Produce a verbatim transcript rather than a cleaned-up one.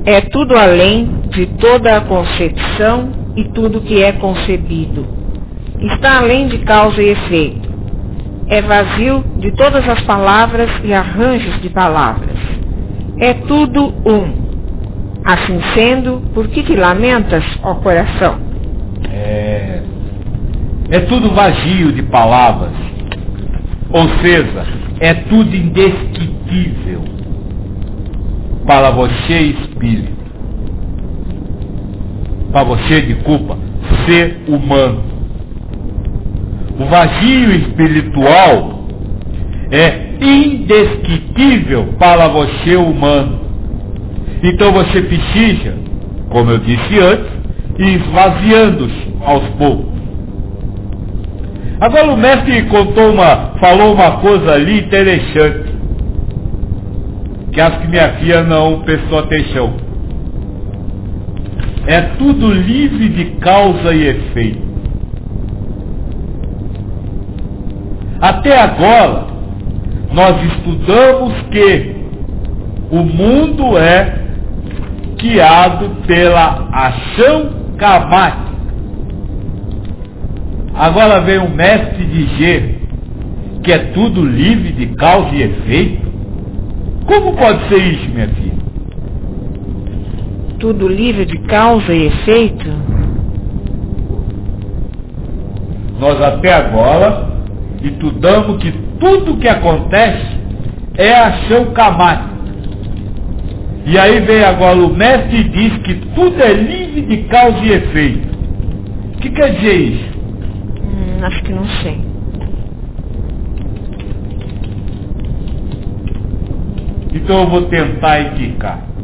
É tudo além de toda a concepção e tudo que é concebido. Está além de causa e efeito. É vazio de todas as palavras e arranjos de palavras. É tudo um. Assim sendo, por que te lamentas, ó coração? É, é tudo vazio de palavras. Ou seja, é tudo indescritível para você, espírito. Para você, de culpa, ser humano. O vazio espiritual é indescritível para você, humano. Então você precisa, como eu disse antes, ir esvaziando-se aos poucos. Agora o mestre contou uma, falou uma coisa ali interessante, que acho que minha filha não prestou atenção. É tudo livre de causa e efeito. Até agora, nós estudamos que o mundo é guiado pela ação karmática. Agora vem o mestre dizer que é tudo livre de causa e efeito. Como pode ser isso, minha filha? Tudo livre de causa e efeito? Nós até agora estudamos que tudo que acontece é ação karmática. E aí vem agora o mestre e diz que tudo é livre de causa e efeito. O que quer dizer isso? Hum, acho que não sei. Então eu vou tentar indicar.